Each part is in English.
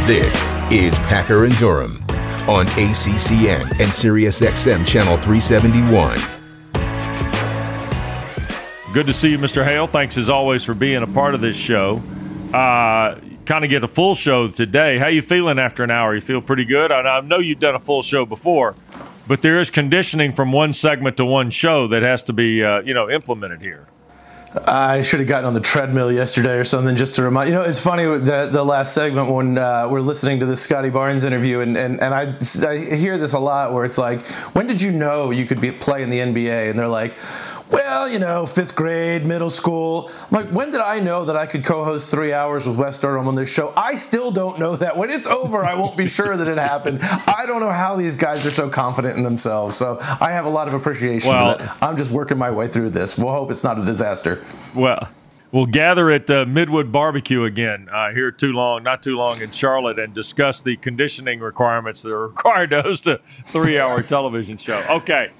This is Packer and Durham on ACCN and SiriusXM Channel 371. Good to see you, Mr. Hale. Thanks, as always, for being a part of this show. Kind of get a full show today. How you feeling after an hour? You feel pretty good? I know you've done a full show before, but there is conditioning from one segment to one show that has to be implemented here. I should have gotten on the treadmill yesterday or something just to remind. It's funny the last segment when we're listening to the Scotty Barnes interview, and I hear this a lot where it's like, when did you know you could play in the NBA? And they're like, well, fifth grade, middle school. I'm like, when did I know that I could co-host 3 hours with Wes Durham on this show? I still don't know that. When it's over, I won't be sure that it happened. I don't know how these guys are so confident in themselves. So I have a lot of appreciation for that. I'm just working my way through this. We'll hope it's not a disaster. Well, we'll gather at Midwood Barbecue again here not too long in Charlotte, and discuss the conditioning requirements that are required to host a 3-hour television show. Okay.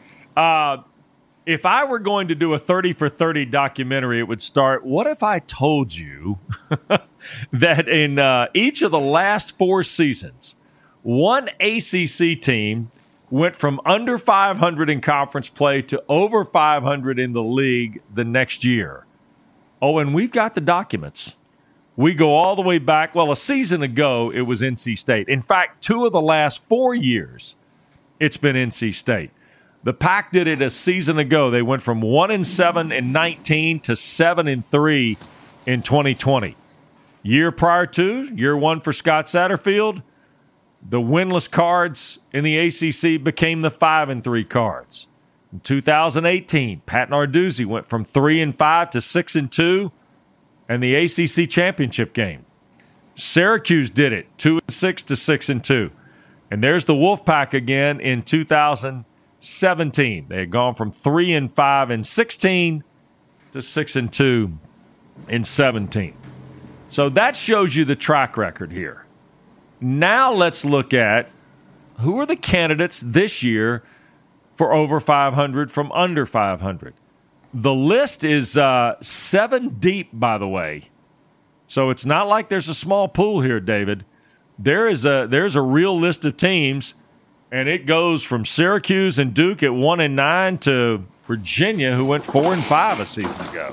If I were going to do a 30 for 30 documentary, it would start, what if I told you that in each of the last 4 seasons, one ACC team went from under 500 in conference play to over 500 in the league the next year? Oh, and we've got the documents. We go all the way back. Well, a season ago, it was NC State. In fact, 2 of the last 4 years, it's been NC State. The Pack did it a season ago. They went from 1-7 in 19 to 7-3 in 2020. Year prior to, year 1 for Scott Satterfield, the winless Cards in the ACC became the 5-3 Cards. In 2018, Pat Narduzzi went from 3-5 to 6-2 and the ACC championship game. Syracuse did it, 2-6 to 6-2. And there's the Wolfpack again in 2017. They had gone from 3-5 in 16 to 6-2 in 17. So that shows you the track record here. Now let's look at who are the candidates this year for over 500 from under 500. The list is 7 deep, by the way. So it's not like there's a small pool here, David. There's a real list of teams. And it goes from Syracuse and Duke at 1-9 to Virginia, who went 4-5 a season ago.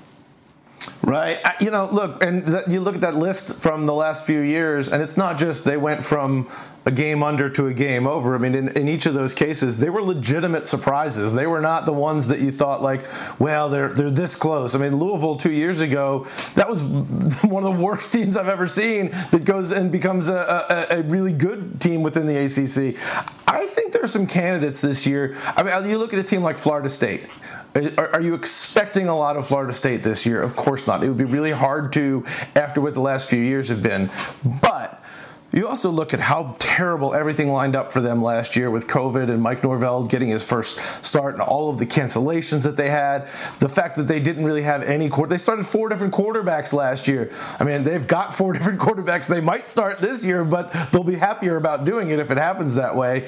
Right. Look, and you look at that list from the last few years, and it's not just they went from a game under to a game over. I mean, in each of those cases, they were legitimate surprises. They were not the ones that you thought, like, well, they're this close. I mean, Louisville 2 years ago, that was one of the worst teams I've ever seen that goes and becomes a really good team within the ACC. I think there are some candidates this year. I mean, you look at a team like Florida State. Are you expecting a lot of Florida State this year? Of course not. It would be really hard to after what the last few years have been. But you also look at how terrible everything lined up for them last year with COVID and Mike Norvell getting his first start and all of the cancellations that they had. The fact that they didn't really have any they started 4 different quarterbacks last year. I mean, they've got 4 different quarterbacks they might start this year, but they'll be happier about doing it if it happens that way.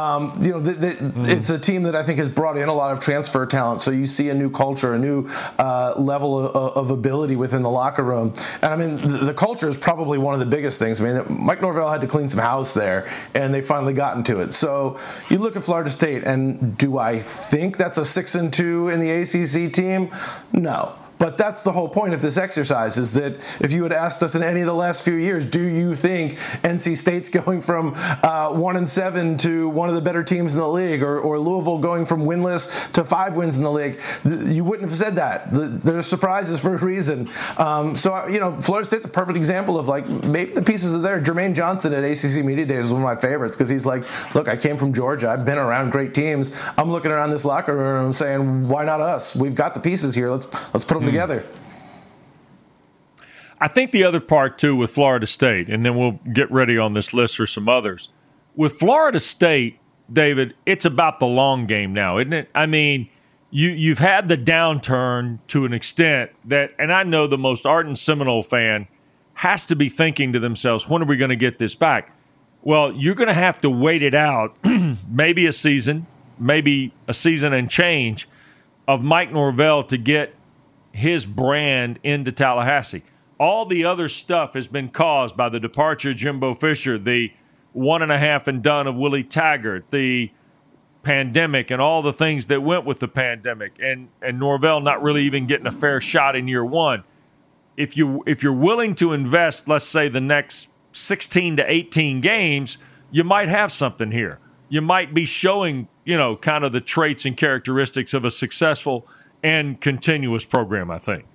It's a team that I think has brought in a lot of transfer talent, so you see a new culture, a new level of ability within the locker room. And I mean, the culture is probably one of the biggest things. I mean, Mike Norvell had to clean some house there, and they finally got into it. So you look at Florida State, and do I think that's a 6-2 in the ACC team? No. But that's the whole point of this exercise, is that if you had asked us in any of the last few years, do you think NC State's going from 1-7 to one of the better teams in the league, or Louisville going from winless to 5 wins in the league, you wouldn't have said that. There's surprises for a reason. Florida State's a perfect example of, like, maybe the pieces are there. Jermaine Johnson at ACC Media Days was one of my favorites, because he's like, look, I came from Georgia. I've been around great teams. I'm looking around this locker room and I'm saying, why not us? We've got the pieces here. Let's put them together. I think the other part, too, with Florida State, and then we'll get ready on this list for some others. With Florida State, David, it's about the long game now, isn't it? I mean, you've had the downturn to an extent that, and I know the most ardent Seminole fan has to be thinking to themselves, when are we going to get this back? Well, you're going to have to wait it out, maybe a season and change of Mike Norvell to get his brand into Tallahassee. All the other stuff has been caused by the departure of Jimbo Fisher, the 1.5 and done of Willie Taggart, the pandemic and all the things that went with the pandemic, and Norvell not really even getting a fair shot in year one. If you're willing to invest, let's say, the next 16 to 18 games, you might have something here. You might be showing, kind of the traits and characteristics of a successful and continuous program, I think.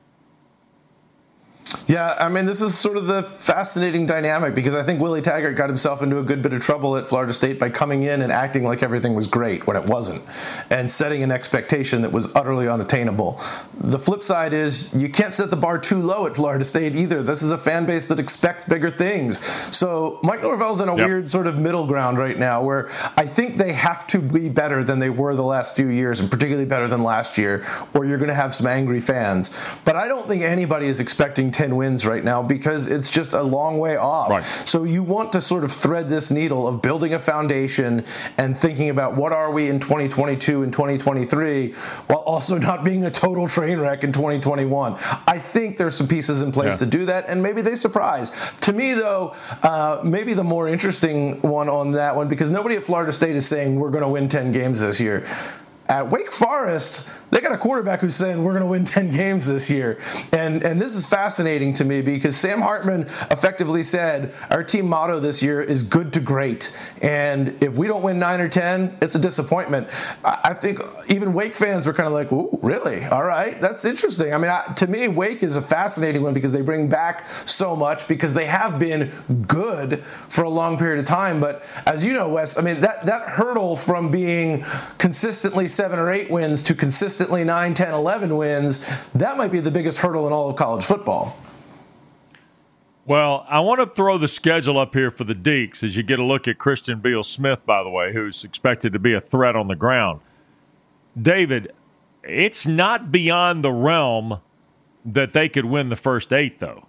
Yeah, I mean, this is sort of the fascinating dynamic because I think Willie Taggart got himself into a good bit of trouble at Florida State by coming in and acting like everything was great when it wasn't, and setting an expectation that was utterly unattainable. The flip side is you can't set the bar too low at Florida State either. This is a fan base that expects bigger things. So Mike Norvell's in a weird sort of middle ground right now where I think they have to be better than they were the last few years, and particularly better than last year, or you're going to have some angry fans. But I don't think anybody is expecting 10 wins right now because it's just a long way off. Right. So you want to sort of thread this needle of building a foundation and thinking about what are we in 2022 and 2023 while also not being a total train wreck in 2021. I think there's some pieces in place to do that, and maybe they surprise. To me, though, maybe the more interesting one on that one, because nobody at Florida State is saying we're going to win 10 games this year. At Wake Forest, they got a quarterback who's saying we're going to win 10 games this year. And this is fascinating to me because Sam Hartman effectively said our team motto this year is good to great. And if we don't win 9 or 10, it's a disappointment. I think even Wake fans were kind of like, ooh, really? All right, that's interesting. I mean, to me, Wake is a fascinating one because they bring back so much because they have been good for a long period of time. But as you know, Wes, I mean, that hurdle from being consistently 7 or 8 wins to consistently 9, 10, 11 wins, that might be the biggest hurdle in all of college football. Well, I want to throw the schedule up here for the Deacs as you get a look at Christian Beal-Smith, by the way, who's expected to be a threat on the ground. David, it's not beyond the realm that they could win the first 8, though.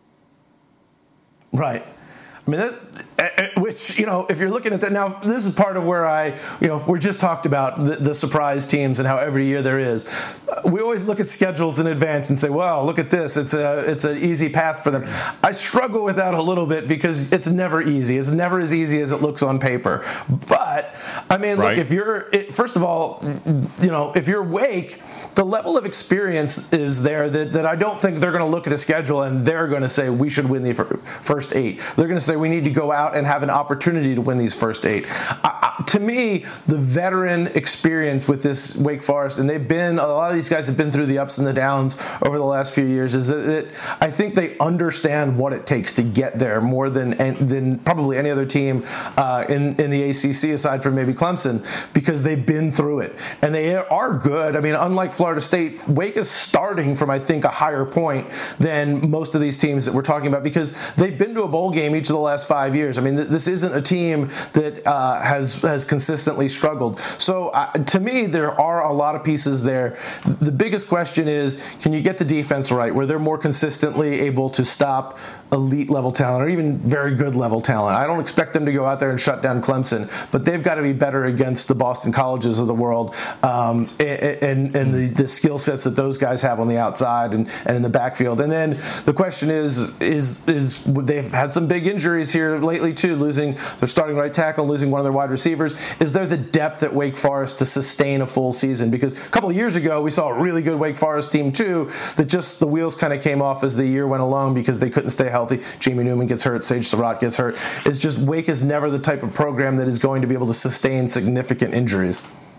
Right. I mean, which, if you're looking at that now, this is part of where we just talked about the surprise teams and how every year there is. We always look at schedules in advance and say, well, look at this. It's an easy path for them. I struggle with that a little bit because it's never easy. It's never as easy as it looks on paper. But, I mean, look, first of all, if you're Wake, the level of experience is there that I don't think they're going to look at a schedule and they're going to say we should win the first 8. They're going to say we need to go out and have an opportunity to win these first 8. To me, the veteran experience with this Wake Forest, and a lot of these guys have been through the ups and the downs over the last few years, is that I think they understand what it takes to get there more than probably any other team in the ACC aside from maybe Clemson, because they've been through it. And they are good. I mean, unlike Florida State, Wake is starting from, I think, a higher point than most of these teams that we're talking about because they've been to a bowl game each of the last 5 years. I mean, this isn't a team that has consistently struggled. So to me, there are a lot of pieces there. The biggest question is, can you get the defense right where they're more consistently able to stop elite level talent or even very good level talent? I don't expect them to go out there and shut down Clemson, but they've got to be better against the Boston Colleges of the world and the skill sets that those guys have on the outside and in the backfield. And then the question is they've had some big injuries here lately too, losing their starting right tackle, losing one of their wide receivers. Is there the depth at Wake Forest to sustain a full season? Because a couple of years ago, we saw a really good Wake Forest team too, that just the wheels kind of came off as the year went along because they couldn't stay healthy. Jamie Newman gets hurt, Sage Surratt gets hurt. It's just Wake is never the type of program that is going to be able to sustain significant injuries.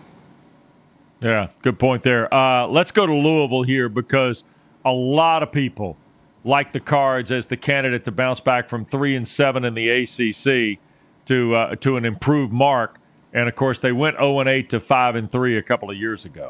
Yeah, good point there. Let's go to Louisville here because a lot of people like the Cards as the candidate to bounce back from 3-7 in the ACC to an improved mark. And, of course, they went 0-8 to 5-3 a couple of years ago.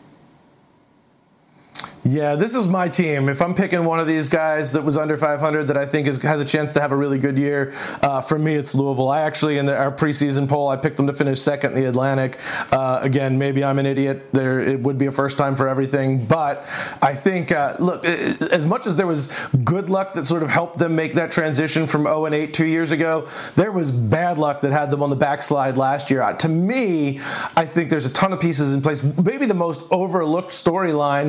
Yeah, this is my team. If I'm picking one of these guys that was under 500 that I think has a chance to have a really good year, for me it's Louisville. I actually, in our preseason poll, I picked them to finish second in the Atlantic. Again, maybe I'm an idiot. It would be a first time for everything. But I think, look, as much as there was good luck that sort of helped them make that transition from 0-8 2 years ago, there was bad luck that had them on the backslide last year. To me, I think there's a ton of pieces in place. Maybe the most overlooked storyline among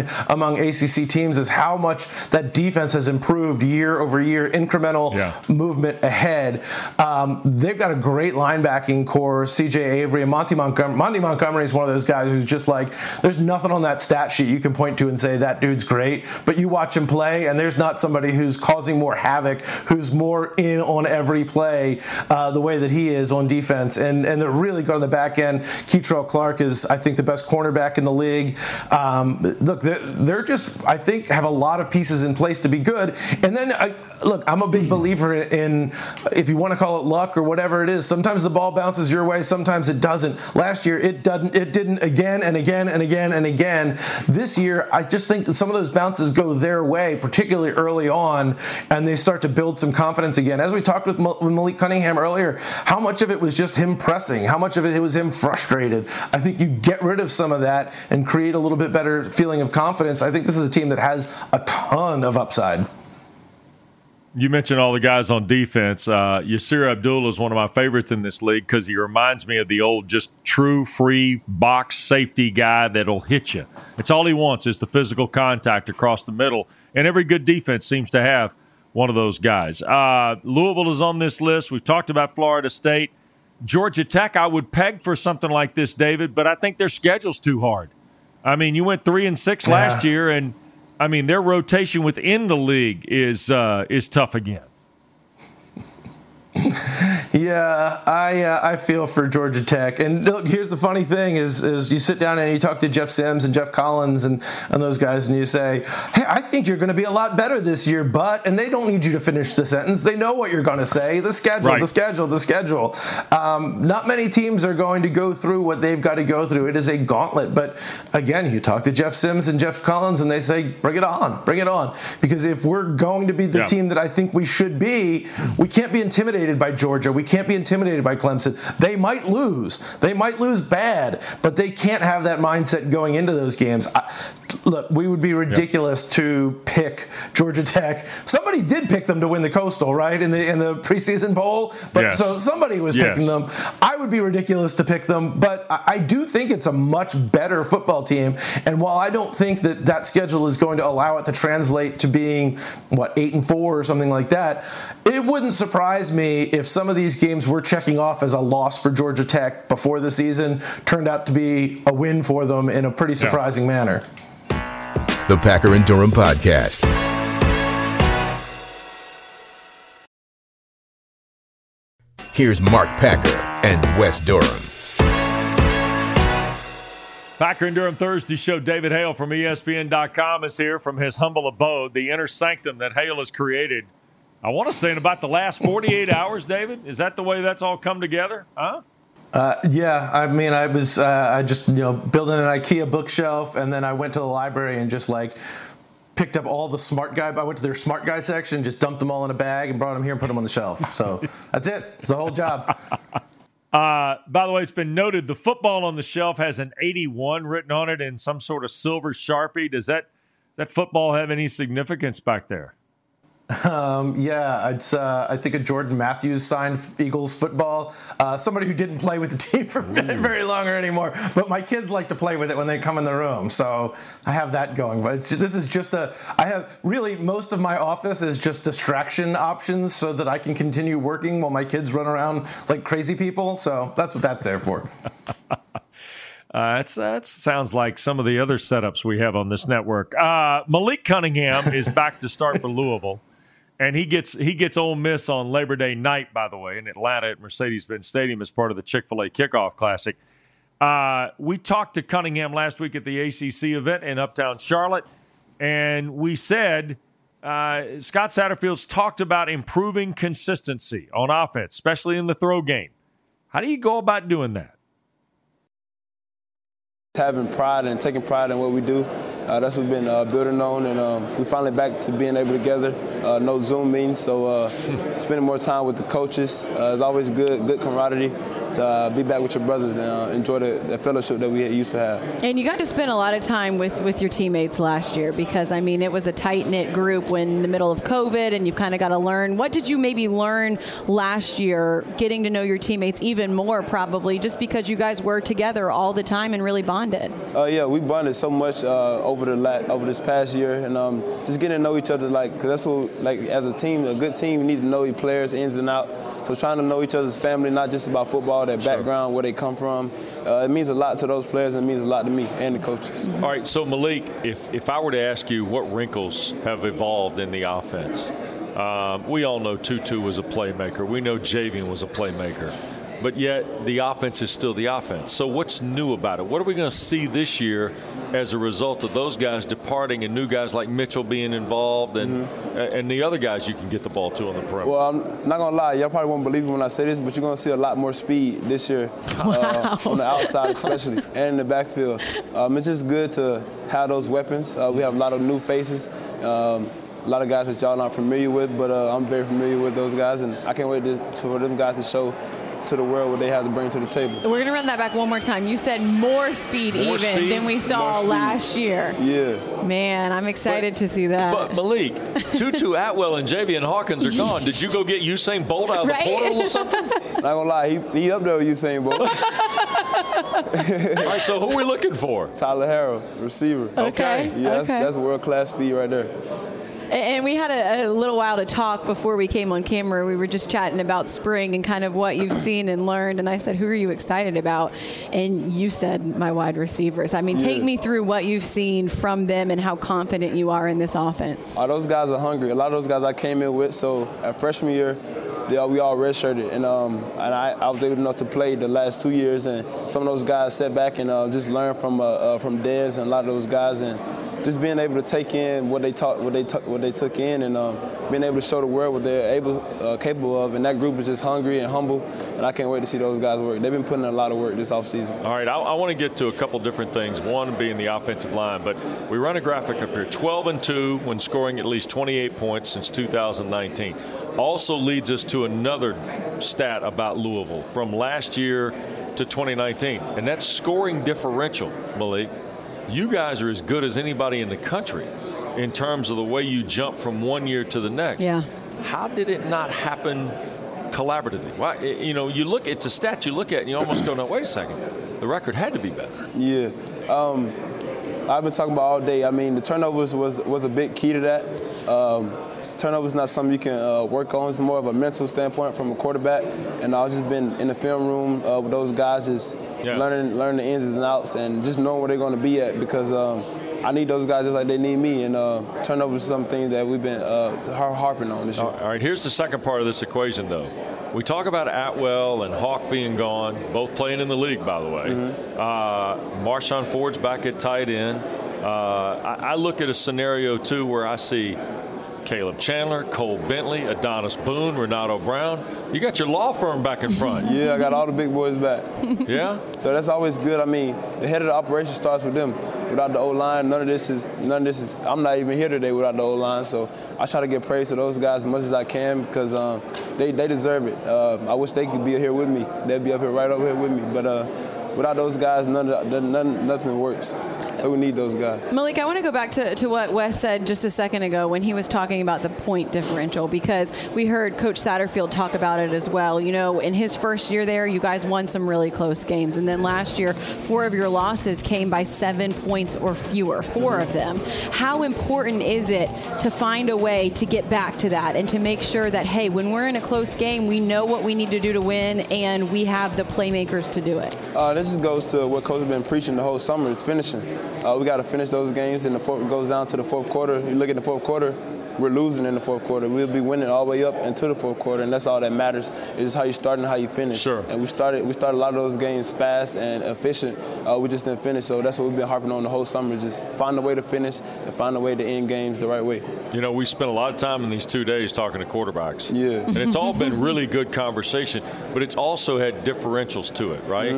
among ACC teams is how much that defense has improved year over year, incremental movement ahead. They've got a great linebacking core, C.J. Avery and Monty Montgomery. Monty Montgomery is one of those guys who's just like, there's nothing on that stat sheet you can point to and say that dude's great, but you watch him play and there's not somebody who's causing more havoc, who's more in on every play the way that he is on defense. And they're really good on the back end. Keitrell Clark is, I think, the best cornerback in the league. Look, they're just, I think, have a lot of pieces in place to be good. And then, look, I'm a big believer in, if you want to call it luck or whatever it is, sometimes the ball bounces your way, sometimes it doesn't. Last year, it didn't again and again and again and again. This year, I just think some of those bounces go their way, particularly early on, and they start to build some confidence again. As we talked with Malik Cunningham earlier, how much of it was just him pressing? How much of it was him frustrated? I think you get rid of some of that and create a little bit better feeling of confidence. I think this is a team that has a ton of upside. You mentioned all the guys on defense. Yasir Abdullah is one of my favorites in this league because he reminds me of the old just true free box safety guy that'll hit you. It's all he wants is the physical contact across the middle, and every good defense seems to have one of those guys. Louisville is on this list. We've talked about Florida State. Georgia Tech, I would peg for something like this, David, but I think their schedule's too hard. I mean, you went 3-6 last year, and I mean, their rotation within the league is tough again. Yeah, I feel for Georgia Tech. And look, here's the funny thing is you sit down and you talk to Jeff Sims and Jeff Collins and those guys, and you say, hey, I think you're going to be a lot better this year, but, and they don't need you to finish the sentence. They know what you're going to say. The schedule, right. the schedule. Not many teams are going to go through what they've got to go through. It is a gauntlet. But again, you talk to Jeff Sims and Jeff Collins, and they say, bring it on. Because if we're going to be the team that I think we should be, we can't be intimidated by Georgia. We can't be intimidated by Clemson. They might lose. They might lose bad, but they can't have that mindset going into those games. Look, we would be ridiculous to pick Georgia Tech. Somebody did pick them to win the Coastal, right, in the preseason bowl. But so somebody was picking them. I would be ridiculous to pick them, but I do think it's a much better football team. And while I don't think that schedule is going to allow it to translate to being 8-4 or something like that, it wouldn't surprise me if some of these games we're checking off as a loss for Georgia Tech before the season turned out to be a win for them in a pretty surprising manner. The Packer and Durham Podcast. Here's Mark Packer and Wes Durham. Packer and Durham Thursday show. David Hale from ESPN.com is here from his humble abode, the inner sanctum that Hale has created. I want to say in about the last 48 hours, David. Is that the way that's all come together? Huh? Yeah, I mean, I was just building an IKEA bookshelf, and then I went to the library and just picked up all the smart guy. I went to their smart guy section, just dumped them all in a bag, and brought them here and put them on the shelf. So that's it. It's the whole job. By the way, it's been noted the football on the shelf has an 81 written on it in some sort of silver Sharpie. Does that football have any significance back there? It's I think a Jordan Matthews signed Eagles football. Somebody who didn't play with the team for very long or anymore, but my kids like to play with it when they come in the room, so I have that going. But this is just I have really most of my office is just distraction options so that I can continue working while my kids run around like crazy people. So that's what that's there for. That sounds like some of the other setups we have on this network. Malik Cunningham is back to start for Louisville. And he gets Ole Miss on Labor Day night, by the way, in Atlanta at Mercedes-Benz Stadium as part of the Chick-fil-A Kickoff Classic. We talked to Cunningham last week at the ACC event in Uptown Charlotte, and we said Scott Satterfield's talked about improving consistency on offense, especially in the throw game. How do you go about doing that? Having pride and taking pride in what we do. That's what we've been building on, and we finally back to being able to together. No Zoom meetings, so spending more time with the coaches. It's always good camaraderie to be back with your brothers and enjoy the fellowship that we used to have. And you got to spend a lot of time with your teammates last year because, I mean, it was a tight-knit group in the middle of COVID, and you've kind of got to learn. What did you maybe learn last year, getting to know your teammates even more probably, just because you guys were together all the time and really bonded? Yeah, we bonded so much over over this past year, and just getting to know each other, because that's what, as a team, a good team, you need to know your players ins and out. So trying to know each other's family, not just about football, their background, where they come from, it means a lot to those players, and it means a lot to me and the coaches. All right, so Malik, if I were to ask you what wrinkles have evolved in the offense, we all know Tutu was a playmaker. We know Javian was a playmaker. But yet the offense is still the offense. So what's new about it? What are we going to see this year as a result of those guys departing and new guys like Mitchell being involved and the other guys you can get the ball to on the perimeter? Well, I'm not going to lie. Y'all probably won't believe me when I say this, but you're going to see a lot more speed this year on the outside especially and in the backfield. It's just good to have those weapons. We have a lot of new faces. A lot of guys that y'all not familiar with, but I'm very familiar with those guys, and I can't wait for them guys to show to the world what they have to bring to the table. We're going to run that back one more time. You said more speed than we saw last year. Yeah. Man, I'm excited to see that. But Malik, Tutu Atwell and Javian Hawkins are gone. Did you go get Usain Bolt out of the portal or something? Not gonna lie, he up there with Usain Bolt. All right, so who are we looking for? Tyler Harrell, receiver. Okay. Yeah, that's world-class speed right there. And we had a little while to talk before we came on camera. We were just chatting about spring and kind of what you've seen and learned. And I said, who are you excited about? And you said, my wide receivers. I mean, take me through what you've seen from them and how confident you are in this offense. Those guys are hungry. A lot of those guys I came in with. So at freshman year, we all redshirted. And I was able enough to play the last 2 years. And some of those guys sat back and just learned from Dez and a lot of those guys. And just being able to take in what they took in, and being able to show the world what they're capable of. And that group is just hungry and humble, and I can't wait to see those guys work. They've been putting in a lot of work this offseason. All right, I want to get to a couple different things. One being the offensive line, but we run a graphic up here: 12-2 when scoring at least 28 points since 2019. Also leads us to another stat about Louisville from last year to 2019, and that's scoring differential, Malik. You guys are as good as anybody in the country in terms of the way you jump from one year to the next. Yeah. How did it not happen collaboratively? Why? You look, it's a stat you look at and you almost go, no, wait a second. The record had to be better. Yeah. I've been talking about all day. I mean, the turnovers was a big key to that. Turnovers is not something you can work on. It's more of a mental standpoint from a quarterback. And I've just been in the film room with those guys just learning the ins and outs and just knowing where they're going to be at, because I need those guys just like they need me. And turnovers is something that we've been harping on this year. All right, here's the second part of this equation, though. We talk about Atwell and Hawk being gone, both playing in the league, by the way. Marshawn Ford's back at tight end. I look at a scenario, too, where I see Caleb Chandler, Cole Bentley, Adonis Boone, Renato Brown. You got your law firm back in front. Yeah, I got all the big boys back. Yeah? So that's always good. I mean, the head of the operation starts with them. Without the O-line, none of this is. I'm not even here today without the O-line. So I try to give praise to those guys as much as I can, because they deserve it. I wish they could be here with me. They'd be up here right over here with me. But without those guys, nothing works. So we need those guys. Malik, I want to go back to what Wes said just a second ago when he was talking about the point differential, because we heard Coach Satterfield talk about it as well. You know, in his first year there, you guys won some really close games. And then last year, 4 of your losses came by 7 points or fewer, 4 of them. How important is it to find a way to get back to that and to make sure that, hey, when we're in a close game, we know what we need to do to win and we have the playmakers to do it? This just goes to what Coach has been preaching the whole summer, is finishing. We got to finish those games, and it goes down to the fourth quarter. You look at the fourth quarter, we're losing in the fourth quarter. We'll be winning all the way up into the fourth quarter, and that's all that matters. It's how you start and how you finish. Sure. And we started a lot of those games fast and efficient. We just didn't finish, so that's what we've been harping on the whole summer, just find a way to finish and find a way to end games the right way. You know, we spent a lot of time in these 2 days talking to quarterbacks. Yeah. And it's all been really good conversation, but it's also had differentials to it, right?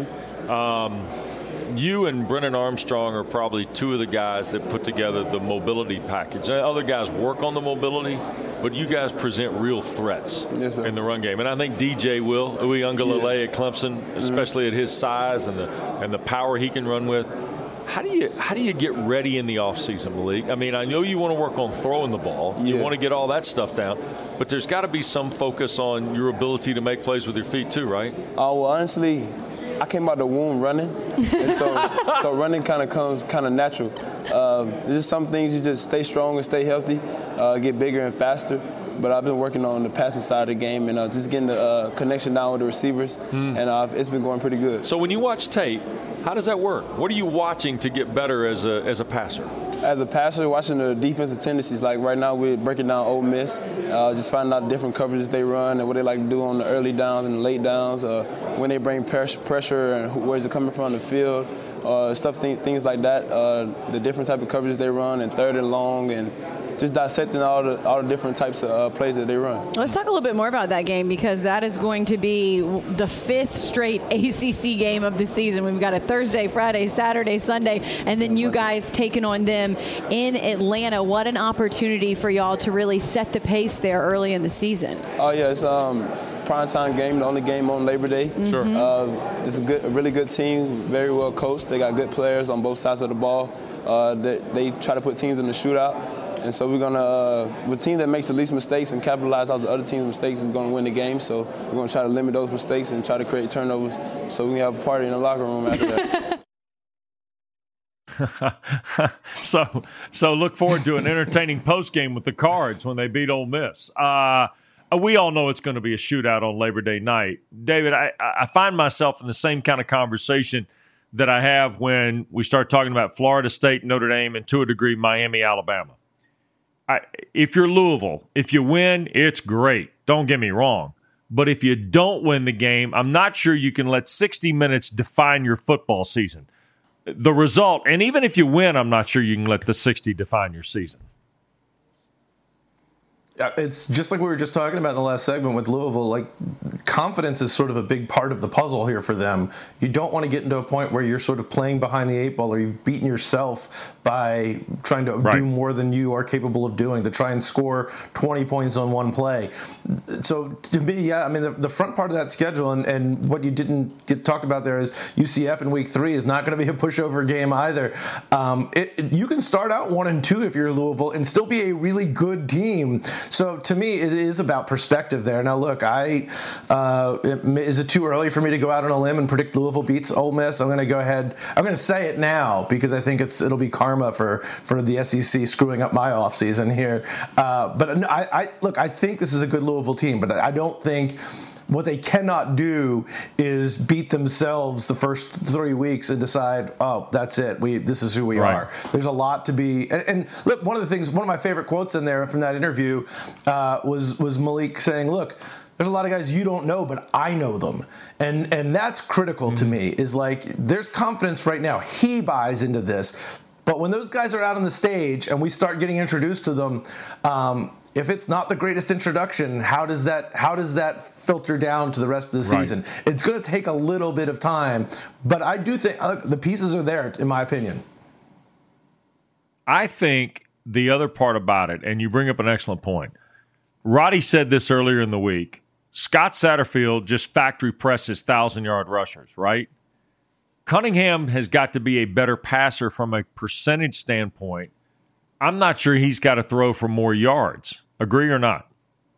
You and Brennan Armstrong are probably 2 of the guys that put together the mobility package. Other guys work on the mobility, but you guys present real threats in the run game. And I think DJ will, Uiagalelei at Clemson, especially at his size and the power he can run with. How do you get ready in the offseason, Malik? I mean, I know you want to work on throwing the ball. You want to get all that stuff down. But there's got to be some focus on your ability to make plays with your feet too, right? Well, honestly, I came out the womb running, and so running kind of comes kind of natural. There's just some things you just stay strong and stay healthy, get bigger and faster. But I've been working on the passing side of the game and just getting the connection down with the receivers, and it's been going pretty good. So when you watch tape, how does that work? What are you watching to get better as a passer? As a passer, watching the defensive tendencies, like right now we're breaking down Ole Miss, just finding out the different coverages they run and what they like to do on the early downs and the late downs, when they bring pressure and where's it coming from the field, things like that, the different type of coverages they run and third and long, and just dissecting all the different types of plays that they run. Let's talk a little bit more about that game, because that is going to be the 5th straight ACC game of the season. We've got a Thursday, Friday, Saturday, Sunday, and then you guys taking on them in Atlanta. What an opportunity for y'all to really set the pace there early in the season. Oh, yeah, it's primetime game, the only game on Labor Day. Sure. It's a really good team, very well coached. They got good players on both sides of the ball. They try to put teams in the shootout. And so we're going to, the team that makes the least mistakes and capitalize off the other team's mistakes is going to win the game. So we're going to try to limit those mistakes and try to create turnovers so we can have a party in the locker room after that. So look forward to an entertaining postgame with the Cards when they beat Ole Miss. We all know it's going to be a shootout on Labor Day night. David, I find myself in the same kind of conversation that I have when we start talking about Florida State, Notre Dame, and to a degree Miami, Alabama. If you're Louisville, if you win, it's great. Don't get me wrong. But if you don't win the game, I'm not sure you can let 60 minutes define your football season. The result, and even if you win, I'm not sure you can let the 60 define your season. It's just like we were just talking about in the last segment with Louisville. Like, confidence is sort of a big part of the puzzle here for them. You don't want to get into a point where you're sort of playing behind the 8 ball, or you've beaten yourself by trying to do more than you are capable of doing, to try and score 20 points on one play. So to me, yeah, I mean, the front part of that schedule, and what you didn't get talked about there is UCF in week 3 is not going to be a pushover game either. You can start out 1-2 if you're Louisville and still be a really good team. So to me, it is about perspective there. Now, look, is it too early for me to go out on a limb and predict Louisville beats Ole Miss? I'm going to go ahead. I'm going to say it now because I think it'll be karma for the SEC screwing up my offseason here. But I think this is a good Louisville team, but I don't think. What they cannot do is beat themselves the first 3 weeks and decide, oh, that's it. This is who we are. There's a lot to be. And look, one of my favorite quotes in there from that interview was Malik saying, look, there's a lot of guys you don't know, but I know them. And that's critical to me, is like, there's confidence right now. He buys into this. But when those guys are out on the stage and we start getting introduced to them, if it's not the greatest introduction, how does that filter down to the rest of the season? It's going to take a little bit of time, but I do think the pieces are there, in my opinion. I think the other part about it, and you bring up an excellent point, Roddy said this earlier in the week, Scott Satterfield just factory presses 1,000-yard rushers, right? Cunningham has got to be a better passer from a percentage standpoint. I'm not sure he's got to throw for more yards. Agree or not?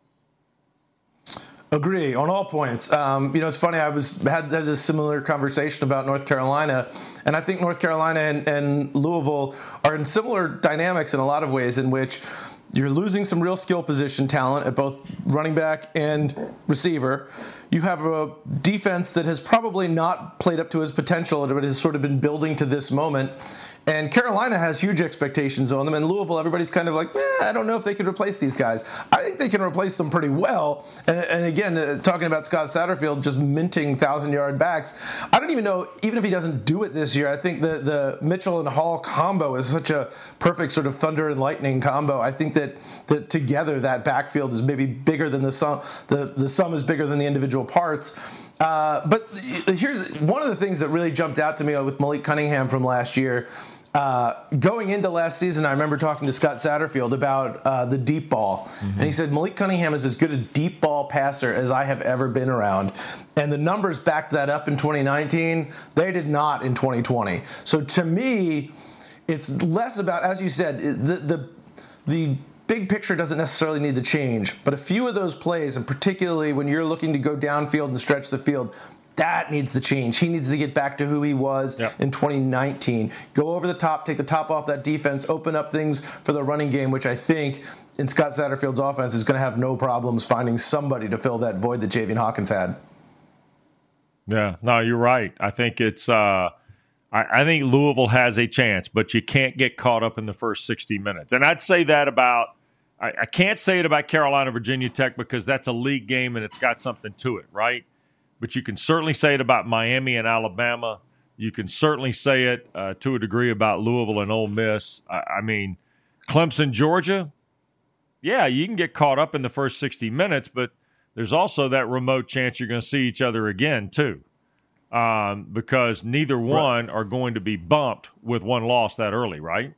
Agree on all points. It's funny. I had a similar conversation about North Carolina, and I think North Carolina and Louisville are in similar dynamics in a lot of ways, in which you're losing some real skill position talent at both running back and receiver. You have a defense that has probably not played up to its potential, but has sort of been building to this moment. And Carolina has huge expectations on them. And Louisville, everybody's kind of like, I don't know if they can replace these guys. I think they can replace them pretty well. And again, talking about Scott Satterfield just minting 1,000-yard backs, I don't even know, even if he doesn't do it this year, I think the Mitchell and Hall combo is such a perfect sort of thunder and lightning combo. I think that together that backfield is maybe bigger than the sum. The sum is bigger than the individual parts. But here's one of the things that really jumped out to me with Malik Cunningham from last year. Going into last season, I remember talking to Scott Satterfield about the deep ball. Mm-hmm. And he said, Malik Cunningham is as good a deep ball passer as I have ever been around. And the numbers backed that up in 2019. They did not in 2020. So to me, it's less about, as you said, the big picture doesn't necessarily need to change, but a few of those plays, and particularly when you're looking to go downfield and stretch the field, That needs to change. He needs to get back to who he was in 2019. Go over the top, take the top off that defense, open up things for the running game, which I think in Scott Satterfield's offense is going to have no problems finding somebody to fill that void that Javian Hawkins had. Yeah, no, you're right. I think it's I think Louisville has a chance, but you can't get caught up in the first 60 minutes. And I'd say that about I can't say it about Carolina, Virginia Tech, because that's a league game and it's got something to it, right? But you can certainly say it about Miami and Alabama. You can certainly say it to a degree about Louisville and Ole Miss. I mean, Clemson, Georgia, yeah, you can get caught up in the first 60 minutes, but there's also that remote chance you're going to see each other again, too, because neither one are going to be bumped with one loss that early, right?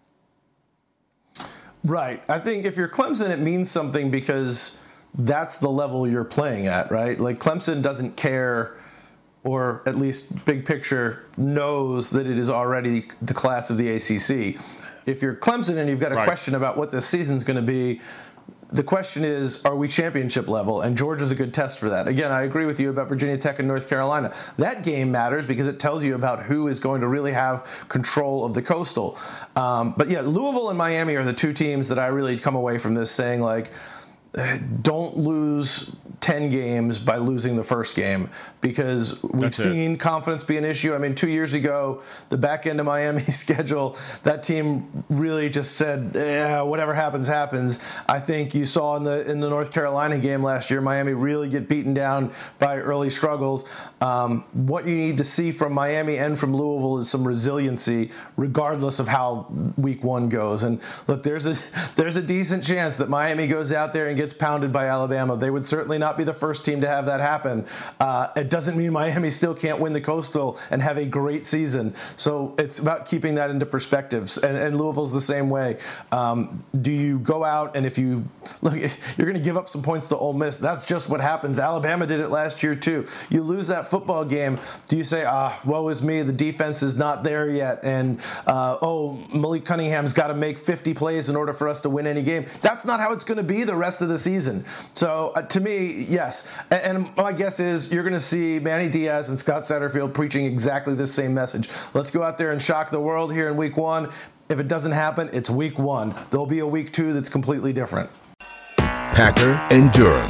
Right. I think if you're Clemson, it means something because that's the level you're playing at, right? Like Clemson doesn't care, or at least big picture knows that it is already the class of the ACC. If you're Clemson and you've got a question about what this season's going to be, the question is, are we championship level? And Georgia's a good test for that. Again, I agree with you about Virginia Tech and North Carolina. That game matters because it tells you about who is going to really have control of the Coastal. But yeah, Louisville and Miami are the two teams that I really come away from this saying, like, don't lose 10 games by losing the first game, because we've seen confidence be an issue. I mean, 2 years ago, the back end of Miami's schedule, that team really just said, whatever happens, happens. I think you saw in the North Carolina game last year, Miami really get beaten down by early struggles. What you need to see from Miami and from Louisville is some resiliency, regardless of how week one goes. And look, there's a decent chance that Miami goes out there and gets pounded by Alabama. They would certainly not be the first team to have that happen. It doesn't mean Miami still can't win the Coastal and have a great season. So it's about keeping that into perspectives. And Louisville's the same way. Do you go out and if you're going to give up some points to Ole Miss, that's just what happens. Alabama did it last year too. You lose that football game. Do you say, woe is me, the defense is not there yet, and Malik Cunningham's got to make 50 plays in order for us to win any game? That's not how it's going to be the rest of the season. So to me, yes. And my guess is you're going to see Manny Diaz and Scott Satterfield preaching exactly the same message. Let's go out there and shock the world here in week one. If it doesn't happen, it's week one. There'll be a week two that's completely different. Packer and Durham.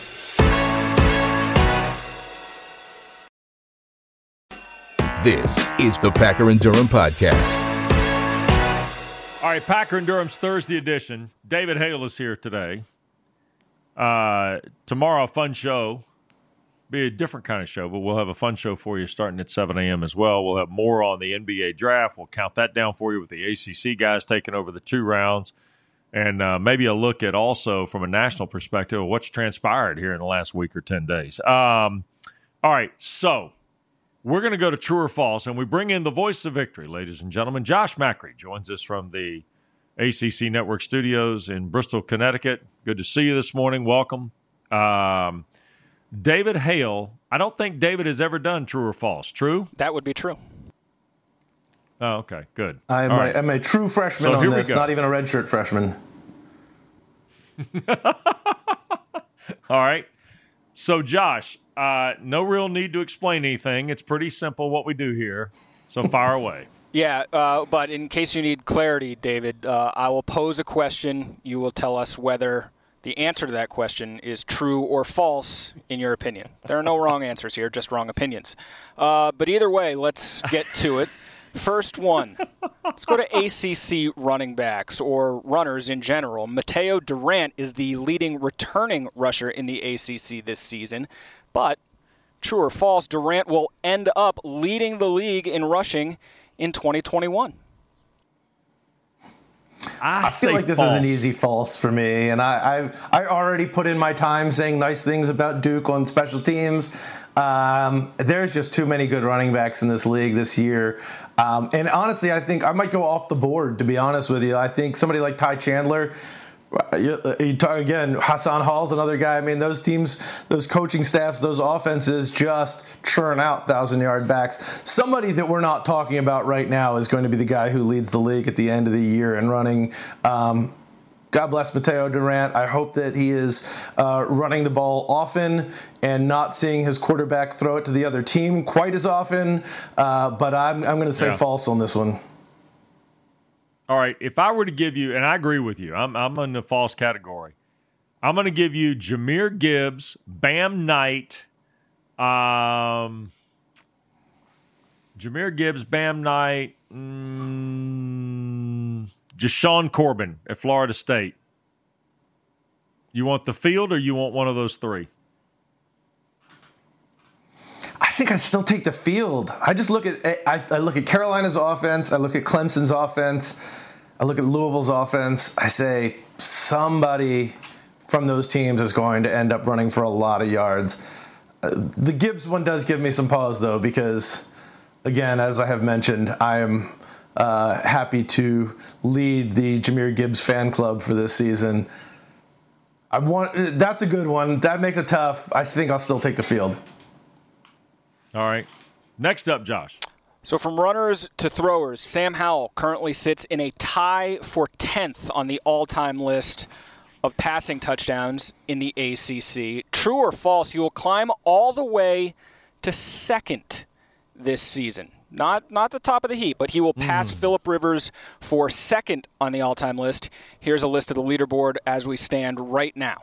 This is the Packer and Durham podcast. All right, Packer and Durham's Thursday edition. David Hale is here today. Tomorrow, a fun show. Be a different kind of show, but we'll have a fun show for you starting at 7 a.m. as well. We'll have more on the NBA draft. We'll count that down for you with the ACC guys taking over the 2 rounds. And maybe a look at also from a national perspective of what's transpired here in the last week or 10 days. All right, so we're going to go to True or False, and we bring in the voice of victory, ladies and gentlemen. Josh Macri joins us from the ACC Network Studios in Bristol, Connecticut. Good to see you this morning. Welcome. David Hale, I don't think David has ever done True or False. True? That would be true. Oh, okay, good. I'm a true freshman on this, not even a redshirt freshman. All right. So, Josh, no real need to explain anything. It's pretty simple what we do here. So fire away. Yeah, but in case you need clarity, David, I will pose a question. You will tell us whether the answer to that question is true or false in your opinion. There are no wrong answers here, just wrong opinions. But either way, let's get to it. First one. Let's go to ACC running backs or runners in general. Mateo Durant is the leading returning rusher in the ACC this season. But, true or false, Durant will end up leading the league in rushing in 2021. I feel like this is an easy false for me, and I already put in my time saying nice things about Duke on special teams. There's just too many good running backs in this league this year. And honestly, I think I might go off the board, to be honest with you. I think somebody like Ty Chandler, you talk again, Hassan Hall's another guy. I mean, those teams, those coaching staffs, those offenses just churn out 1,000-yard backs. Somebody that we're not talking about right now is going to be the guy who leads the league at the end of the year in running. God bless Mateo Durant. I hope that he is running the ball often and not seeing his quarterback throw it to the other team quite as often. But I'm going to say false on this one. All right. If I were to give you, and I agree with you, I'm in the false category. I'm going to give you Jahmyr Gibbs, Bam Knight, Jahmyr Gibbs, Bam Knight, Jashaun Corbin at Florida State. You want the field or you want one of those three? I think I still take the field. I just look at I look at Carolina's offense. I look at Clemson's offense. I look at Louisville's offense. I say somebody from those teams is going to end up running for a lot of yards. The Gibbs one does give me some pause, though, because, again, as I have mentioned, I am happy to lead the Jahmyr Gibbs fan club for this season. That's a good one. That makes it tough. I think I'll still take the field. All right. Next up, Josh. So from runners to throwers, Sam Howell currently sits in a tie for 10th on the all-time list of passing touchdowns in the ACC. True or false, you will climb all the way to second this season. Not the top of the heap, but he will pass Phillip Rivers for second on the all-time list. Here's a list of the leaderboard as we stand right now.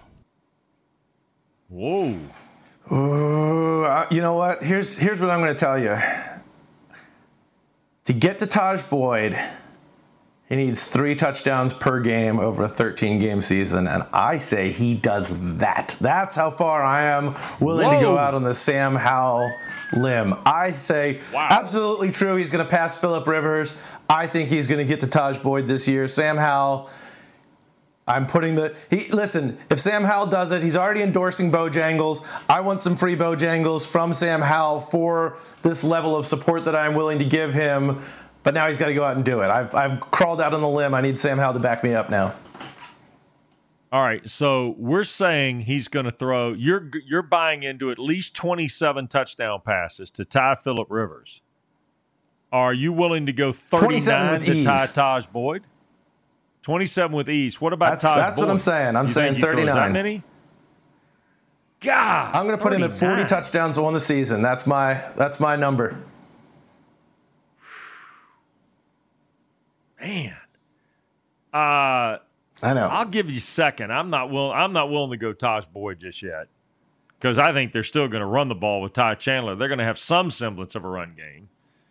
Whoa. You know what? Here's what I'm going to tell you. To get to Tajh Boyd, he needs 3 touchdowns per game over a 13-game season, and I say he does that. That's how far I am willing to go out on the Sam Howell limb. I say absolutely true. He's going to pass Phillip Rivers. I think he's going to get to Tajh Boyd this year. Sam Howell, I'm putting listen, if Sam Howell does it, he's already endorsing Bojangles. I want some free Bojangles from Sam Howell for this level of support that I'm willing to give him. But now he's got to go out and do it. I've crawled out on the limb. I need Sam Howell to back me up now. All right, so we're saying he's going to throw. You're buying into at least 27 touchdown passes to tie Phillip Rivers. Are you willing to go 39 to tie Tajh Boyd? 27 with ease. What about Tajh Boyd? That's what I'm saying. I'm saying 39. That many? God, I'm going to put him at 40 touchdowns on the season. That's my number. Man, I know. I'll give you second. I'm not willing to go Tajh Boyd just yet because I think they're still going to run the ball with Ty Chandler. They're going to have some semblance of a run game.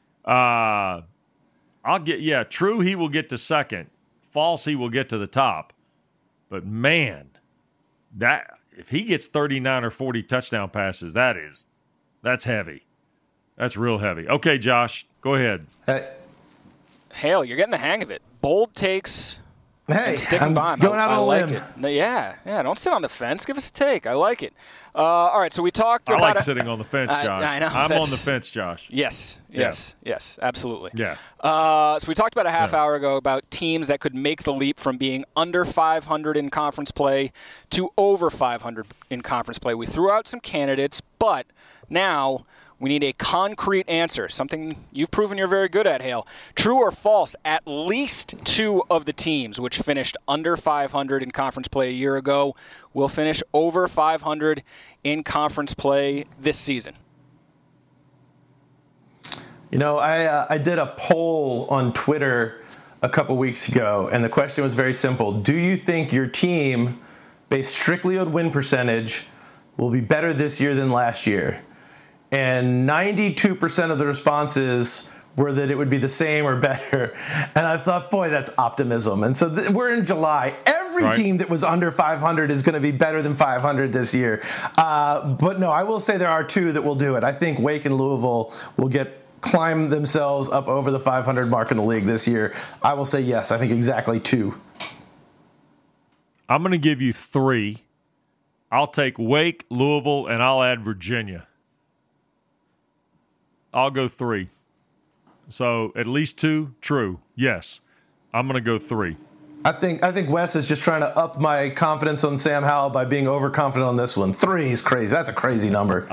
True. He will get to second. False. He will get to the top. But man, that if he gets 39 or 40 touchdown passes, that's heavy. That's real heavy. Okay, Josh, go ahead. Hale, you're getting the hang of it. Bold takes. Hey, I'm going out on a limb. No, yeah. Don't sit on the fence. Give us a take. I like it. All right, so we talked about... I like sitting on the fence, Josh. I know. I'm on the fence, Josh. Yes, absolutely. Yeah. So we talked about a half hour ago about teams that could make the leap from being under 500 in conference play to over 500 in conference play. We threw out some candidates, but now... we need a concrete answer, something you've proven you're very good at, Hale. True or false, at least 2 of the teams which finished under 500 in conference play a year ago will finish over 500 in conference play this season. You know, I did a poll on Twitter a couple weeks ago, and the question was very simple. Do you think your team, based strictly on win percentage, will be better this year than last year? And 92% of the responses were that it would be the same or better. And I thought, boy, that's optimism. And so we're in July. Every team that was under 500 is going to be better than 500 this year. But no, I will say there are 2 that will do it. I think Wake and Louisville will climb themselves up over the 500 mark in the league this year. I will say yes. I think exactly 2. I'm going to give you 3. I'll take Wake, Louisville, and I'll add Virginia. I'll go 3. So at least 2, true. Yes. I'm going to go 3. I think Wes is just trying to up my confidence on Sam Howell by being overconfident on this one. 3 is crazy. That's a crazy number.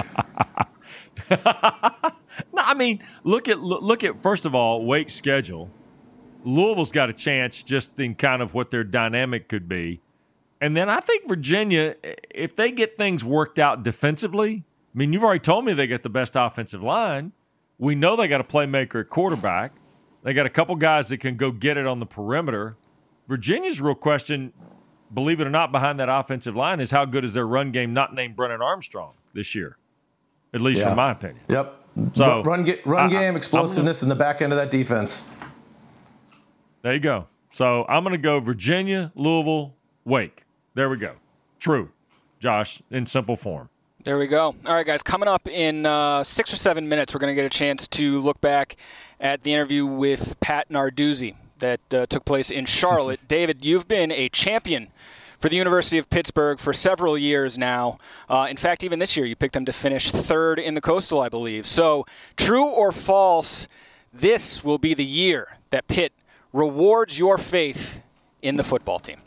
No, I mean, look at first of all, Wake's schedule. Louisville's got a chance just in kind of what their dynamic could be. And then I think Virginia, if they get things worked out defensively, I mean, you've already told me they got the best offensive line. We know they got a playmaker at quarterback. They got a couple guys that can go get it on the perimeter. Virginia's real question, believe it or not, behind that offensive line is how good is their run game not named Brennan Armstrong this year, at least from my opinion. Yep. So run game, explosiveness in the back end of that defense. There you go. So I'm going to go Virginia, Louisville, Wake. There we go. True, Josh, in simple form. There we go. All right, guys, coming up in 6 or 7 minutes, we're going to get a chance to look back at the interview with Pat Narduzzi that took place in Charlotte. David, you've been a champion for the University of Pittsburgh for several years now. In fact, even this year, you picked them to finish third in the Coastal, I believe. So, true or false, this will be the year that Pitt rewards your faith in the football team.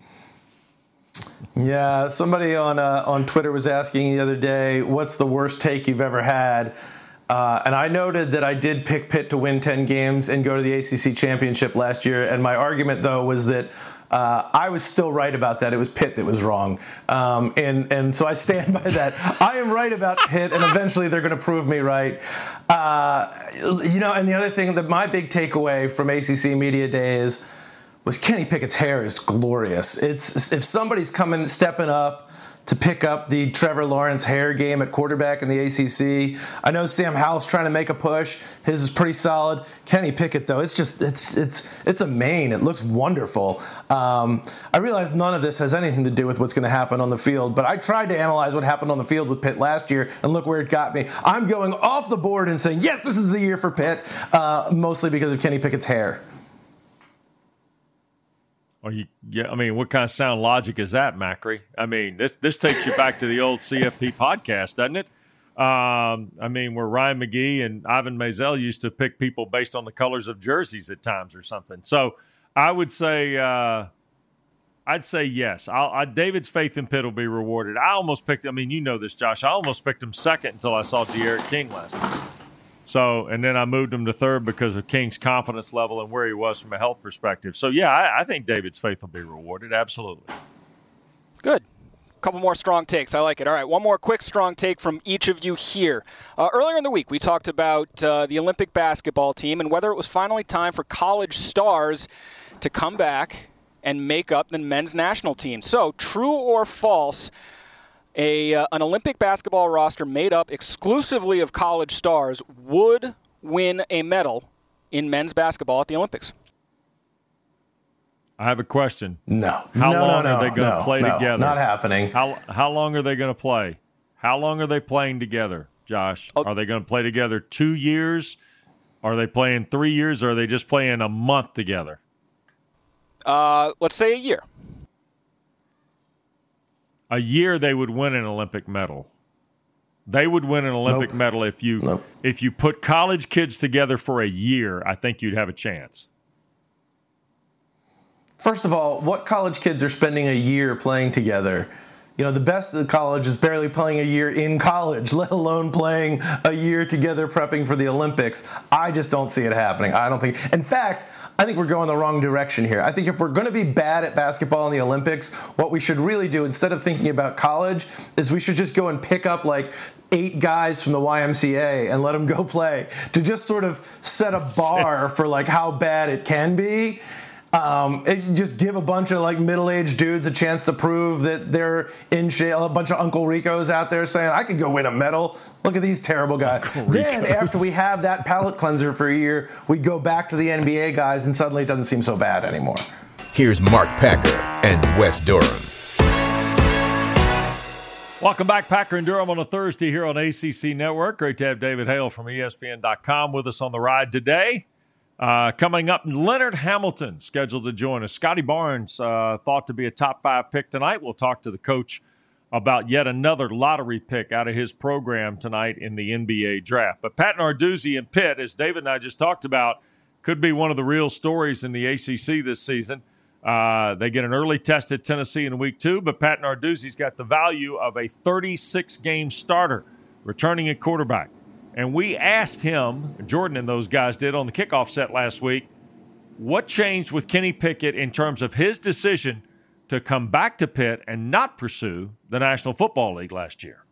Yeah, somebody on Twitter was asking the other day, what's the worst take you've ever had? And I noted that I did pick Pitt to win 10 games and go to the ACC championship last year. And my argument, though, was that I was still right about that. It was Pitt that was wrong. And so I stand by that. I am right about Pitt, and eventually they're going to prove me right. And the other thing, that my big takeaway from ACC Media Days was Kenny Pickett's hair is glorious. It's if somebody's stepping up to pick up the Trevor Lawrence hair game at quarterback in the ACC. I know Sam Howell's trying to make a push. His is pretty solid. Kenny Pickett, though, it's a mane. It looks wonderful. I realize none of this has anything to do with what's going to happen on the field, but I tried to analyze what happened on the field with Pitt last year, and look where it got me. I'm going off the board and saying, yes, this is the year for Pitt, mostly because of Kenny Pickett's hair. What kind of sound logic is that, Macri? I mean, this takes you back to the old CFP podcast, doesn't it? Where Ryan McGee and Ivan Maisel used to pick people based on the colors of jerseys at times or something. So I would say, I'd say yes. David's faith in Pitt will be rewarded. I almost picked, you know this, Josh. I almost picked him second until I saw De'Aaron King last night. So, and then I moved him to third because of King's confidence level and where he was from a health perspective. So, yeah, I think David's faith will be rewarded. Absolutely. Good. A couple more strong takes. I like it. All right, one more quick strong take from each of you here. Earlier in the week, we talked about the Olympic basketball team and whether it was finally time for college stars to come back and make up the men's national team. So, true or false, an Olympic basketball roster made up exclusively of college stars would win a medal in men's basketball at the Olympics? I have a question. No. How long are they going to play together? Not happening. How long are they going to play? How long are they playing together, Josh? Are they going to play together 2 years? Are they playing 3 years? Or are they just playing a month together? Let's say a year. A year they would win an Olympic medal. They would win an Olympic medal if you put college kids together for a year. I think you'd have a chance. First of all, what college kids are spending a year playing together? The best of the college is barely playing a year in college, let alone playing a year together prepping for the Olympics. I just don't see it happening. In fact, I think we're going the wrong direction here. I think if we're going to be bad at basketball in the Olympics, what we should really do, instead of thinking about college, is we should just go and pick up 8 guys from the YMCA and let them go play to just sort of set a bar for how bad it can be. Just give a bunch of middle-aged dudes a chance to prove that they're in shape. A bunch of Uncle Ricos out there saying, I could go win a medal. Look at these terrible guys. Then after we have that palate cleanser for a year, we go back to the NBA guys and suddenly it doesn't seem so bad anymore. Here's Mark Packer and Wes Durham. Welcome back, Packer and Durham on a Thursday here on ACC Network. Great to have David Hale from ESPN.com with us on the ride today. Coming up, Leonard Hamilton scheduled to join us. Scotty Barnes thought to be a top 5 pick tonight. We'll talk to the coach about yet another lottery pick out of his program tonight in the NBA draft. But Pat Narduzzi and Pitt, as David and I just talked about, could be one of the real stories in the ACC this season. They get an early test at Tennessee in week 2, but Pat Narduzzi's got the value of a 36-game starter returning at quarterback. And we asked him, Jordan and those guys did on the kickoff set last week, what changed with Kenny Pickett in terms of his decision to come back to Pitt and not pursue the National Football League last year?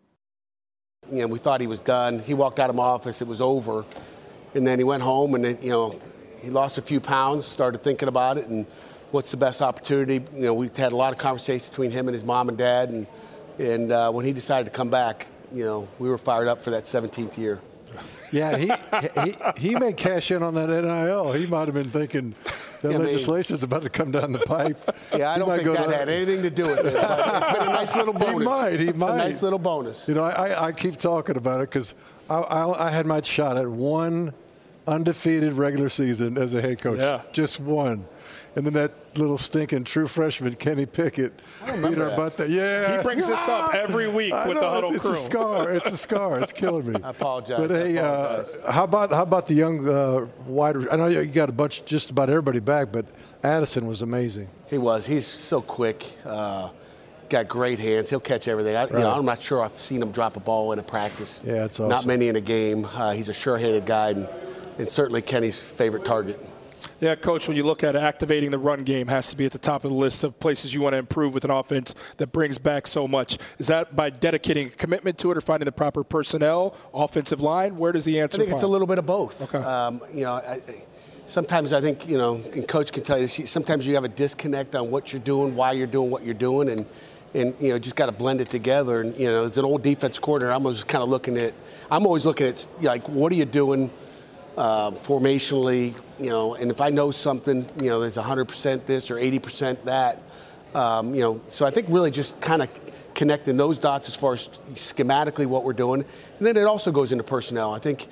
You know, we thought he was done. He walked out of my office. It was over. And then he went home and, then, you know, he lost a few pounds, started thinking about it and what's the best opportunity. You know, we had a lot of conversation between him and his mom and dad. And when he decided to come back, you know, we were fired up for that 17th year. Yeah, he may cash in on that NIL. He might have been thinking that legislation's about to come down the pipe. Yeah, I don't think that had anything to do with it. But it's been a nice little bonus. He might. A nice little bonus. You know, I keep talking about it because I had my shot at one undefeated regular season as a head coach. Yeah. Just one. And then that little stinking true freshman, Kenny Pickett, beat our butt there. Yeah. He brings this up every week with the Huddle Crew. It's a scar. It's killing me. I apologize. But hey, how about the young wide? I know you got a bunch, just about everybody back, but Addison was amazing. He was. He's so quick. Got great hands. He'll catch everything. I'm not sure I've seen him drop a ball in a practice. Yeah, it's awesome. Not many in a game. He's a sure-handed guy and certainly Kenny's favorite target. Yeah, Coach, when you look at activating the run game has to be at the top of the list of places you want to improve with an offense that brings back so much. Is that by dedicating a commitment to it or finding the proper personnel, offensive line? Where does the answer I think it's a little bit of both. Okay. Sometimes I think, and Coach can tell you, sometimes you have a disconnect on what you're doing, why you're doing what you're doing, and just got to blend it together. And, as an old defense coordinator, I'm always looking at, like, what are you doing formationally, and if I know something, there's 100% this or 80% that, so I think really just kind of connecting those dots as far as schematically what we're doing. And then it also goes into personnel. I think,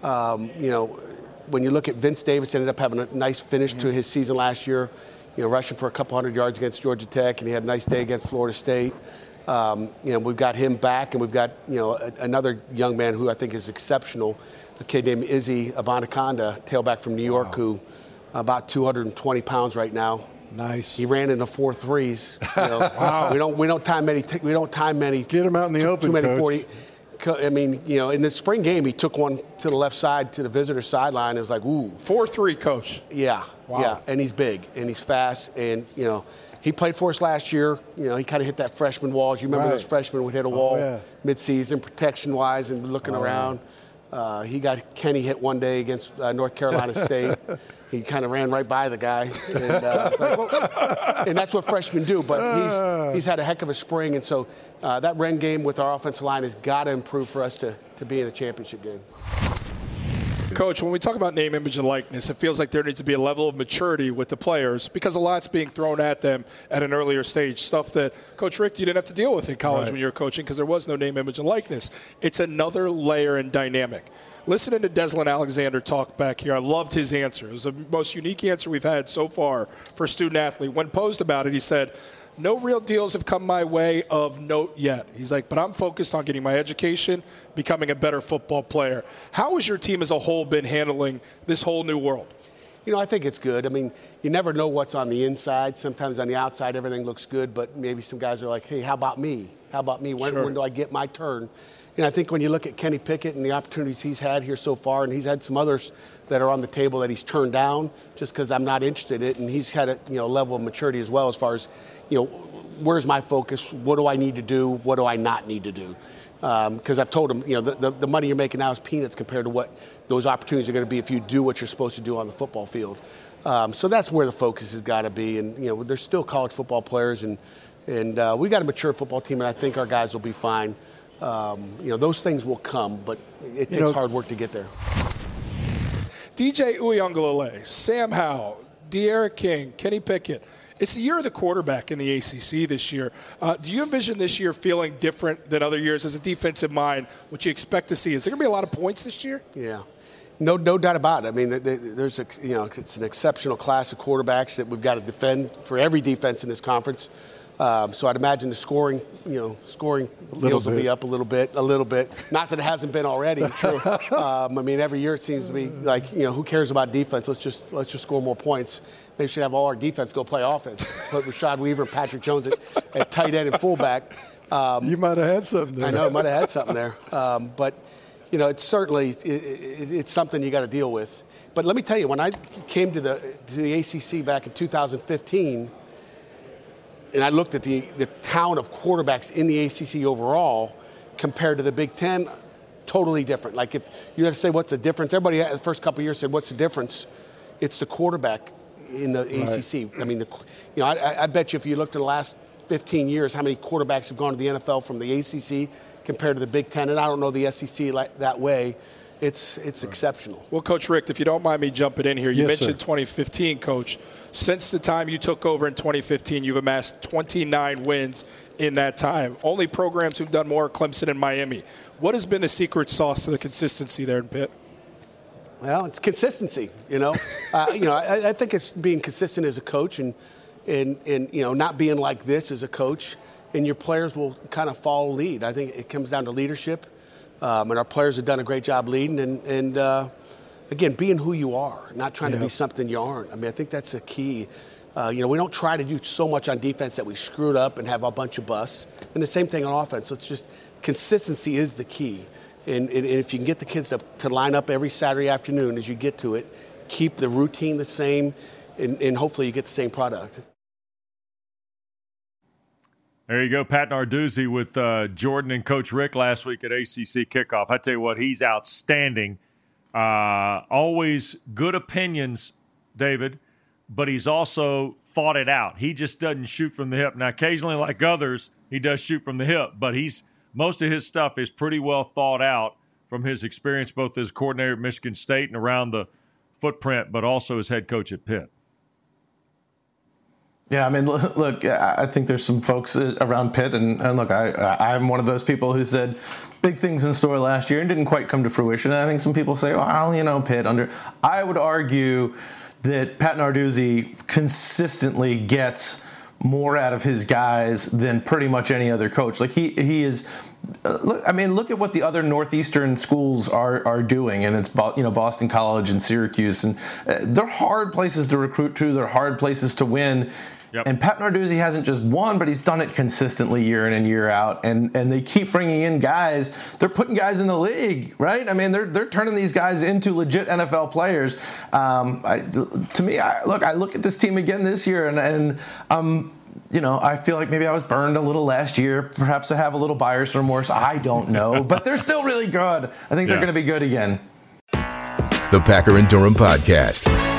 when you look at Vince Davis, ended up having a nice finish to his season last year, rushing for a couple hundred yards against Georgia Tech, and he had a nice day against Florida State. We've got him back, and we've got, another young man who I think is exceptional, a kid named Izzy Abanaconda, tailback from New York, who about 220 pounds right now. Nice. He ran in the 4.3s. Wow. We don't time many. Get him out in the open, too many Coach. 40. I mean, in the spring game, he took one to the left side to the visitor sideline. It was like, ooh. 4.3, Coach. Yeah. Wow. Yeah. And he's big and he's fast and he played for us last year. He kind of hit that freshman wall. As you remember, those freshmen would hit a wall mid-season, protection-wise, and looking around. He got Kenny hit one day against North Carolina State. He kind of ran right by the guy, and that's what freshmen do. But he's had a heck of a spring, and so that run game with our offensive line has got to improve for us to be in a championship game. Coach, when we talk about name, image, and likeness, it feels like there needs to be a level of maturity with the players because a lot's being thrown at them at an earlier stage, stuff that, Coach Rick, you didn't have to deal with in college when you were coaching because there was no name, image, and likeness. It's another layer and dynamic. Listening to Deslin Alexander talk back here, I loved his answer. It was the most unique answer we've had so far for a student athlete. When posed about it, he said, no real deals have come my way of note yet. He's like, but I'm focused on getting my education, becoming a better football player. How has your team as a whole been handling this whole new world? I think it's good. I mean, you never know what's on the inside. Sometimes on the outside, everything looks good, but maybe some guys are like, hey, how about me? How about me? When do I get my turn? I think when you look at Kenny Pickett and the opportunities he's had here so far, and he's had some others that are on the table that he's turned down just because I'm not interested in it, and he's had a level of maturity as well as far as, where's my focus? What do I need to do? What do I not need to do? Because I've told him, the money you're making now is peanuts compared to what those opportunities are going to be if you do what you're supposed to do on the football field. So that's where the focus has got to be. And, there's still college football players, and we got a mature football team, and I think our guys will be fine. Those things will come, but it takes hard work to get there. DJ Uiagalelei, Sam Howell, De'Ara King, Kenny Pickett. It's the year of the quarterback in the ACC this year. Do you envision this year feeling different than other years as a defensive mind? What you expect to see? Is there going to be a lot of points this year? Yeah. No doubt about it. I mean, it's an exceptional class of quarterbacks that we've got to defend for every defense in this conference. So I'd imagine the scoring deals will be up a little bit. Not that it hasn't been already. True. I mean, every year it seems to be like, who cares about defense? Let's just score more points. Maybe we should have all our defense go play offense. Put Rashad Weaver and Patrick Jones at tight end and fullback. You might have had something there. I know, I might have had something there. But it's certainly it's something you got to deal with. But let me tell you, when I came to the ACC back in 2015, and I looked at the talent of quarterbacks in the ACC overall compared to the Big Ten, totally different. Like if you had to say what's the difference, everybody the first couple of years said, what's the difference? It's the quarterback in the ACC. I mean, I bet you if you looked at the last 15 years, how many quarterbacks have gone to the NFL from the ACC compared to the Big Ten, and I don't know the SEC that way. It's exceptional. Well, Coach Richt, if you don't mind me jumping in here, you mentioned 2015, Coach. Since the time you took over in 2015, you've amassed 29 wins in that time. Only programs who've done more are Clemson and Miami. What has been the secret sauce to the consistency there in Pitt? Well, it's consistency, I think it's being consistent as a coach and not being like this as a coach, and your players will kind of follow lead. I think it comes down to leadership, and our players have done a great job leading and again, being who you are, not trying to be something you aren't. I mean, I think that's a key. We don't try to do so much on defense that we screwed up and have a bunch of busts. And the same thing on offense. It's just consistency is the key. And if you can get the kids to line up every Saturday afternoon as you get to it, keep the routine the same, and hopefully you get the same product. There you go, Pat Narduzzi with Jordan and Coach Richt last week at ACC Kickoff. I tell you what, he's outstanding. Always good opinions, David, but he's also thought it out. He just doesn't shoot from the hip. Now, occasionally, like others, he does shoot from the hip, but most of his stuff is pretty well thought out from his experience both as coordinator at Michigan State and around the footprint, but also as head coach at Pitt. Yeah, I mean, look, I think there's some folks around Pitt, and look, I'm one of those people who said big things in store last year and didn't quite come to fruition. And I think some people say, well, Pitt under. I would argue that Pat Narduzzi consistently gets more out of his guys than pretty much any other coach. Like he is. Look at what the other Northeastern schools are doing, and it's Boston College and Syracuse, and they're hard places to recruit to. They're hard places to win. Yep. And Pat Narduzzi hasn't just won, but he's done it consistently year in and year out. And they keep bringing in guys. They're putting guys in the league, right? I mean, they're turning these guys into legit NFL players. I look at this team again this year, and I feel like maybe I was burned a little last year. Perhaps I have a little buyer's remorse. I don't know. But they're still really good. I think they're going to be good again. The Packer and Durham Podcast.